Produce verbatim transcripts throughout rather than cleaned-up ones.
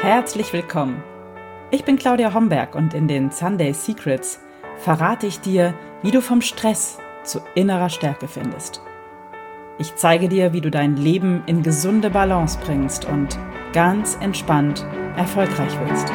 Herzlich willkommen. Ich bin Claudia Homberg und in den Sunday Secrets verrate ich dir, wie du vom Stress zu innerer Stärke findest. Ich zeige dir, wie du dein Leben in gesunde Balance bringst und ganz entspannt erfolgreich wirst.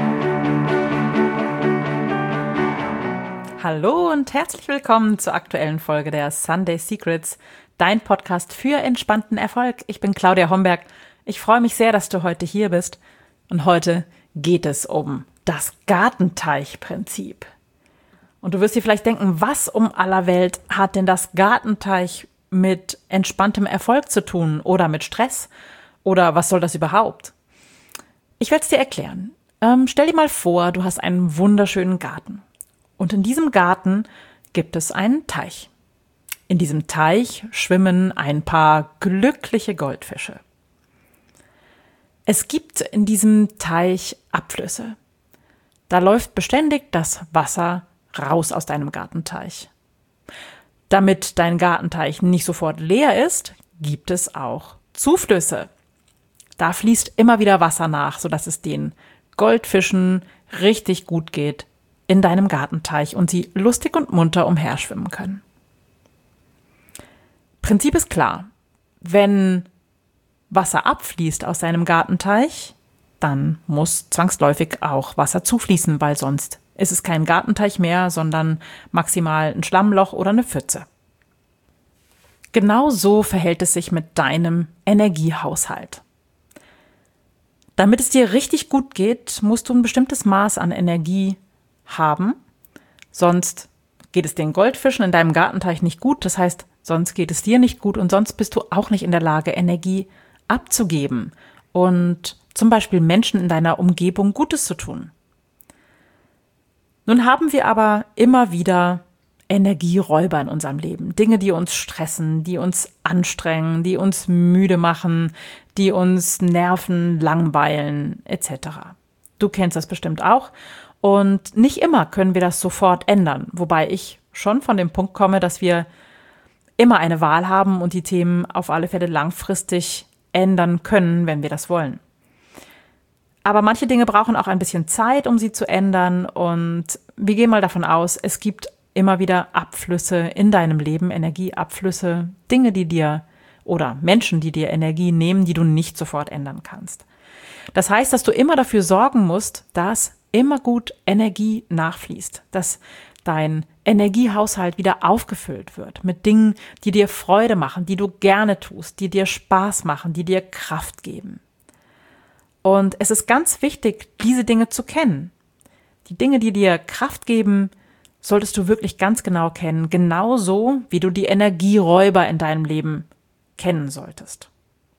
Hallo und herzlich willkommen zur aktuellen Folge der Sunday Secrets, dein Podcast für entspannten Erfolg. Ich bin Claudia Homberg. Ich freue mich sehr, dass du heute hier bist. Und heute geht es um das Gartenteichprinzip. Und du wirst dir vielleicht denken, was um aller Welt hat denn das Gartenteich mit entspanntem Erfolg zu tun oder mit Stress? Oder was soll das überhaupt? Ich werde es dir erklären. Ähm, stell dir mal vor, du hast einen wunderschönen Garten. Und in diesem Garten gibt es einen Teich. In diesem Teich schwimmen ein paar glückliche Goldfische. Es gibt in diesem Teich Abflüsse. Da läuft beständig das Wasser raus aus deinem Gartenteich. Damit dein Gartenteich nicht sofort leer ist, gibt es auch Zuflüsse. Da fließt immer wieder Wasser nach, sodass es den Goldfischen richtig gut geht in deinem Gartenteich und sie lustig und munter umherschwimmen können. Prinzip ist klar. Wenn Wasser abfließt aus deinem Gartenteich, dann muss zwangsläufig auch Wasser zufließen, weil sonst ist es kein Gartenteich mehr, sondern maximal ein Schlammloch oder eine Pfütze. Genau so verhält es sich mit deinem Energiehaushalt. Damit es dir richtig gut geht, musst du ein bestimmtes Maß an Energie haben, sonst geht es den Goldfischen in deinem Gartenteich nicht gut, das heißt, sonst geht es dir nicht gut und sonst bist du auch nicht in der Lage, Energie abzugeben und zum Beispiel Menschen in deiner Umgebung Gutes zu tun. Nun haben wir aber immer wieder Energieräuber in unserem Leben, Dinge, die uns stressen, die uns anstrengen, die uns müde machen, die uns nerven, langweilen et cetera. Du kennst das bestimmt auch. Und nicht immer können wir das sofort ändern, wobei ich schon von dem Punkt komme, dass wir immer eine Wahl haben und die Themen auf alle Fälle langfristig ändern können, wenn wir das wollen. Aber manche Dinge brauchen auch ein bisschen Zeit, um sie zu ändern und wir gehen mal davon aus, es gibt immer wieder Abflüsse in deinem Leben, Energieabflüsse, Dinge, die dir oder Menschen, die dir Energie nehmen, die du nicht sofort ändern kannst. Das heißt, dass du immer dafür sorgen musst, dass immer gut Energie nachfließt, dass dein Energiehaushalt wieder aufgefüllt wird mit Dingen, die dir Freude machen, die du gerne tust, die dir Spaß machen, die dir Kraft geben. Und es ist ganz wichtig, diese Dinge zu kennen. Die Dinge, die dir Kraft geben, solltest du wirklich ganz genau kennen, genauso wie du die Energieräuber in deinem Leben kennen solltest.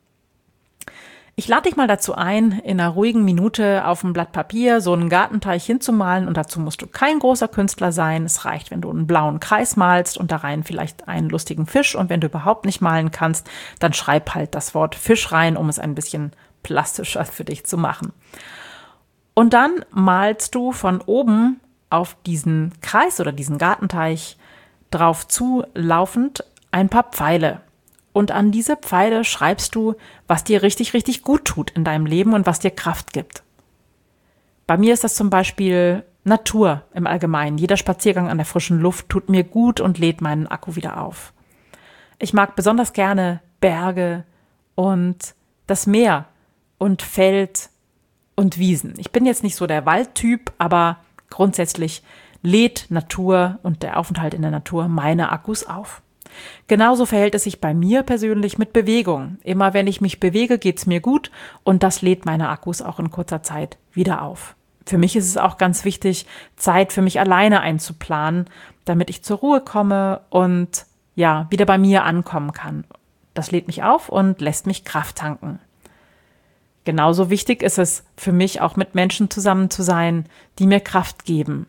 Ich lade dich mal dazu ein, in einer ruhigen Minute auf einem Blatt Papier so einen Gartenteich hinzumalen und dazu musst du kein großer Künstler sein. Es reicht, wenn du einen blauen Kreis malst und da rein vielleicht einen lustigen Fisch und wenn du überhaupt nicht malen kannst, dann schreib halt das Wort Fisch rein, um es ein bisschen plastischer für dich zu machen. Und dann malst du von oben auf diesen Kreis oder diesen Gartenteich drauf zulaufend ein paar Pfeile. Und an diese Pfeile schreibst du, was dir richtig, richtig gut tut in deinem Leben und was dir Kraft gibt. Bei mir ist das zum Beispiel Natur im Allgemeinen. Jeder Spaziergang an der frischen Luft tut mir gut und lädt meinen Akku wieder auf. Ich mag besonders gerne Berge und das Meer und Feld und Wiesen. Ich bin jetzt nicht so der Waldtyp, aber grundsätzlich lädt Natur und der Aufenthalt in der Natur meine Akkus auf. Genauso verhält es sich bei mir persönlich mit Bewegung. Immer wenn ich mich bewege, geht's mir gut und das lädt meine Akkus auch in kurzer Zeit wieder auf. Für mich ist es auch ganz wichtig, Zeit für mich alleine einzuplanen, damit ich zur Ruhe komme und ja, wieder bei mir ankommen kann. Das lädt mich auf und lässt mich Kraft tanken. Genauso wichtig ist es für mich auch mit Menschen zusammen zu sein, die mir Kraft geben,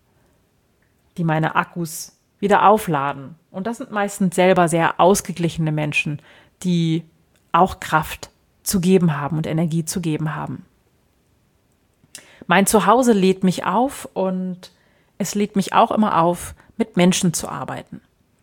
die meine Akkus wieder aufladen. Und das sind meistens selber sehr ausgeglichene Menschen, die auch Kraft zu geben haben und Energie zu geben haben. Mein Zuhause lädt mich auf und es lädt mich auch immer auf, mit Menschen zu arbeiten.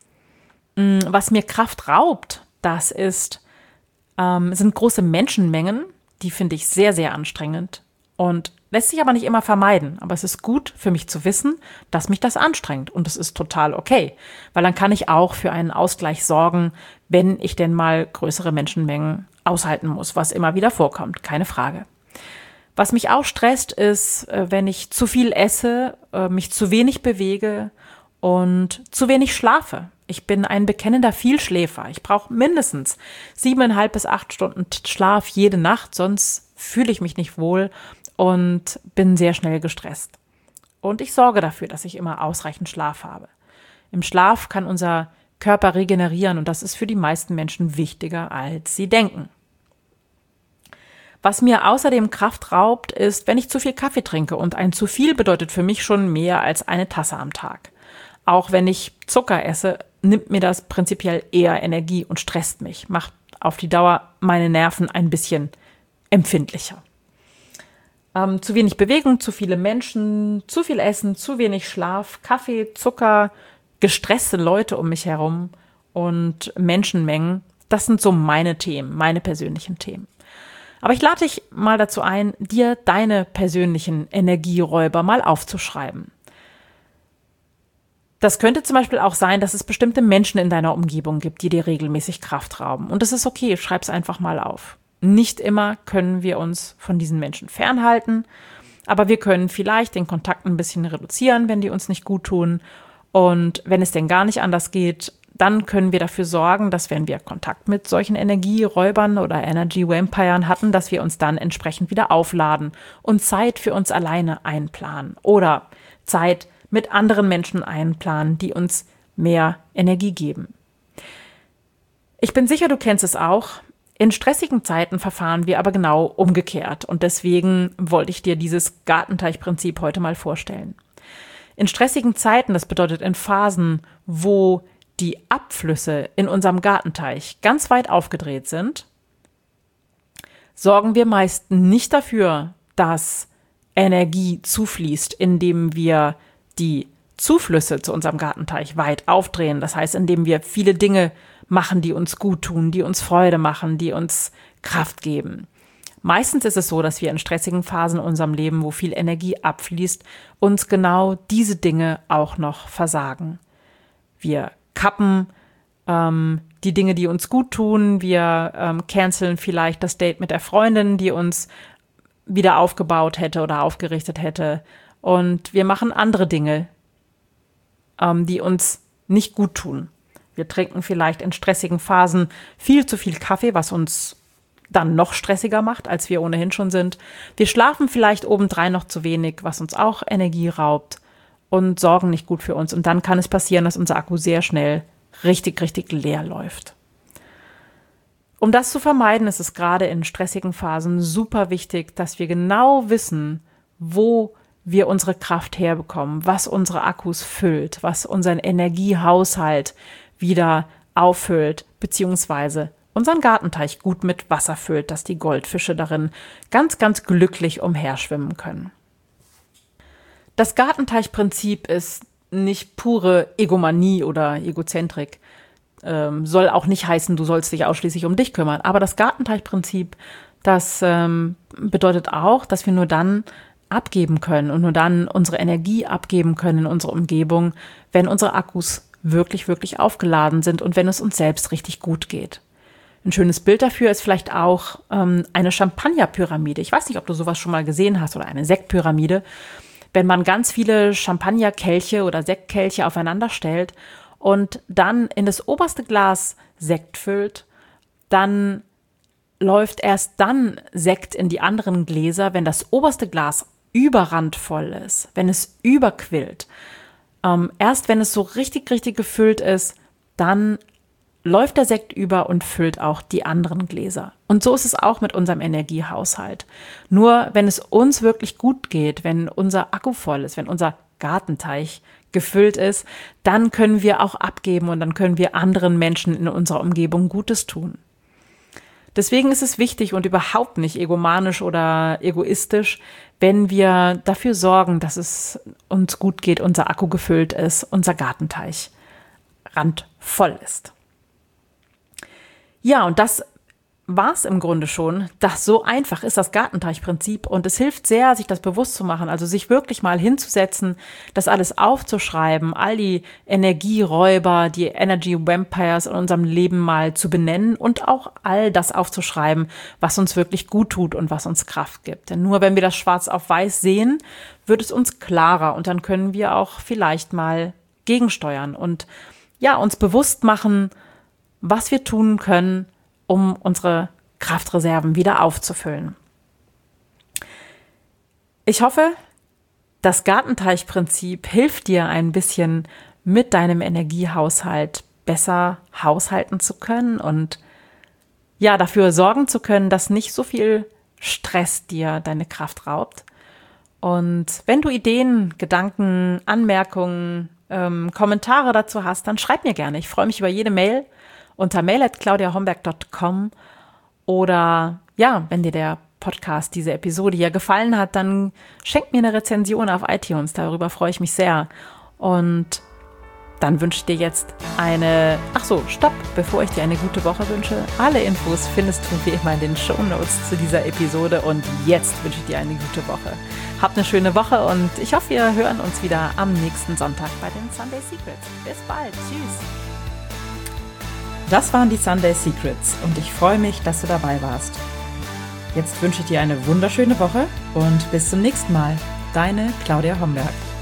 Was mir Kraft raubt, das ist, ähm, sind große Menschenmengen, die finde ich sehr, sehr anstrengend. Und lässt sich aber nicht immer vermeiden. Aber es ist gut für mich zu wissen, dass mich das anstrengt. Und das ist total okay. Weil dann kann ich auch für einen Ausgleich sorgen, wenn ich denn mal größere Menschenmengen aushalten muss, was immer wieder vorkommt. Keine Frage. Was mich auch stresst, ist, wenn ich zu viel esse, mich zu wenig bewege und zu wenig schlafe. Ich bin ein bekennender Vielschläfer. Ich brauche mindestens siebeneinhalb bis acht Stunden Schlaf jede Nacht, sonst fühle ich mich nicht wohl und bin sehr schnell gestresst. Und ich sorge dafür, dass ich immer ausreichend Schlaf habe. Im Schlaf kann unser Körper regenerieren und das ist für die meisten Menschen wichtiger, als sie denken. Was mir außerdem Kraft raubt, ist, wenn ich zu viel Kaffee trinke. Und ein zu viel bedeutet für mich schon mehr als eine Tasse am Tag. Auch wenn ich Zucker esse, nimmt mir das prinzipiell eher Energie und stresst mich, macht auf die Dauer meine Nerven ein bisschen empfindlicher. Ähm, zu wenig Bewegung, zu viele Menschen, zu viel Essen, zu wenig Schlaf, Kaffee, Zucker, gestresste Leute um mich herum und Menschenmengen. Das sind so meine Themen, meine persönlichen Themen. Aber ich lade dich mal dazu ein, dir deine persönlichen Energieräuber mal aufzuschreiben. Das könnte zum Beispiel auch sein, dass es bestimmte Menschen in deiner Umgebung gibt, die dir regelmäßig Kraft rauben. Und das ist okay, schreib's einfach mal auf. Nicht immer können wir uns von diesen Menschen fernhalten, aber wir können vielleicht den Kontakt ein bisschen reduzieren, wenn die uns nicht gut tun. Und wenn es denn gar nicht anders geht, dann können wir dafür sorgen, dass wenn wir Kontakt mit solchen Energieräubern oder Energy Vampiren hatten, dass wir uns dann entsprechend wieder aufladen und Zeit für uns alleine einplanen oder Zeit mit anderen Menschen einplanen, die uns mehr Energie geben. Ich bin sicher, du kennst es auch. In stressigen Zeiten verfahren wir aber genau umgekehrt und deswegen wollte ich dir dieses Gartenteichprinzip heute mal vorstellen. In stressigen Zeiten, das bedeutet in Phasen, wo die Abflüsse in unserem Gartenteich ganz weit aufgedreht sind, sorgen wir meist nicht dafür, dass Energie zufließt, indem wir die Zuflüsse zu unserem Gartenteich weit aufdrehen. Das heißt, indem wir viele Dinge machen, die uns gut tun, die uns Freude machen, die uns Kraft geben. Meistens ist es so, dass wir in stressigen Phasen in unserem Leben, wo viel Energie abfließt, uns genau diese Dinge auch noch versagen. Wir kappen ähm, die Dinge, die uns gut tun. Wir ähm, canceln vielleicht das Date mit der Freundin, die uns wieder aufgebaut hätte oder aufgerichtet hätte. Und wir machen andere Dinge, ähm, die uns nicht gut tun. Wir trinken vielleicht in stressigen Phasen viel zu viel Kaffee, was uns dann noch stressiger macht, als wir ohnehin schon sind. Wir schlafen vielleicht obendrein noch zu wenig, was uns auch Energie raubt und sorgen nicht gut für uns. Und dann kann es passieren, dass unser Akku sehr schnell richtig, richtig leer läuft. Um das zu vermeiden, ist es gerade in stressigen Phasen super wichtig, dass wir genau wissen, wo wir unsere Kraft herbekommen, was unsere Akkus füllt, was unseren Energiehaushalt wieder auffüllt, beziehungsweise unseren Gartenteich gut mit Wasser füllt, dass die Goldfische darin ganz, ganz glücklich umherschwimmen können. Das Gartenteichprinzip ist nicht pure Egomanie oder Egozentrik. Ähm, soll auch nicht heißen, du sollst dich ausschließlich um dich kümmern. Aber das Gartenteichprinzip, das ähm, bedeutet auch, dass wir nur dann abgeben können und nur dann unsere Energie abgeben können in unsere Umgebung, wenn unsere Akkus wirklich, wirklich aufgeladen sind und wenn es uns selbst richtig gut geht. Ein schönes Bild dafür ist vielleicht auch ähm, eine Champagnerpyramide. Ich weiß nicht, ob du sowas schon mal gesehen hast oder eine Sektpyramide. Wenn man ganz viele Champagnerkelche oder Sektkelche aufeinander stellt und dann in das oberste Glas Sekt füllt, dann läuft erst dann Sekt in die anderen Gläser, wenn das oberste Glas überrandvoll ist, wenn es überquillt. Ähm, erst wenn es so richtig, richtig gefüllt ist, dann läuft der Sekt über und füllt auch die anderen Gläser. Und so ist es auch mit unserem Energiehaushalt. Nur wenn es uns wirklich gut geht, wenn unser Akku voll ist, wenn unser Gartenteich gefüllt ist, dann können wir auch abgeben und dann können wir anderen Menschen in unserer Umgebung Gutes tun. Deswegen ist es wichtig und überhaupt nicht egomanisch oder egoistisch, wenn wir dafür sorgen, dass es uns gut geht, unser Akku gefüllt ist, unser Gartenteich randvoll ist. Ja, und das war es im Grunde schon. Das so einfach ist das Gartenteichprinzip und es hilft sehr, sich das bewusst zu machen, also sich wirklich mal hinzusetzen, das alles aufzuschreiben, all die Energieräuber, die Energy Vampires in unserem Leben mal zu benennen und auch all das aufzuschreiben, was uns wirklich gut tut und was uns Kraft gibt. Denn nur wenn wir das schwarz auf weiß sehen, wird es uns klarer und dann können wir auch vielleicht mal gegensteuern und ja, uns bewusst machen, was wir tun können, um unsere Kraftreserven wieder aufzufüllen. Ich hoffe, das Gartenteichprinzip hilft dir ein bisschen mit deinem Energiehaushalt besser haushalten zu können und ja, dafür sorgen zu können, dass nicht so viel Stress dir deine Kraft raubt. Und wenn du Ideen, Gedanken, Anmerkungen, ähm, Kommentare dazu hast, dann schreib mir gerne. Ich freue mich über jede Mail unter mail at claudia homberg punkt com oder ja, wenn dir der Podcast, diese Episode hier gefallen hat, dann schenk mir eine Rezension auf iTunes, darüber freue ich mich sehr. Und dann wünsche ich dir jetzt eine, ach so, stopp, bevor ich dir eine gute Woche wünsche. Alle Infos findest du wie immer in den Shownotes zu dieser Episode und jetzt wünsche ich dir eine gute Woche. Hab eine schöne Woche und ich hoffe, wir hören uns wieder am nächsten Sonntag bei den Sunday Secrets. Bis bald, tschüss. Das waren die Sunday Secrets und ich freue mich, dass du dabei warst. Jetzt wünsche ich dir eine wunderschöne Woche und bis zum nächsten Mal. Deine Claudia Homberg.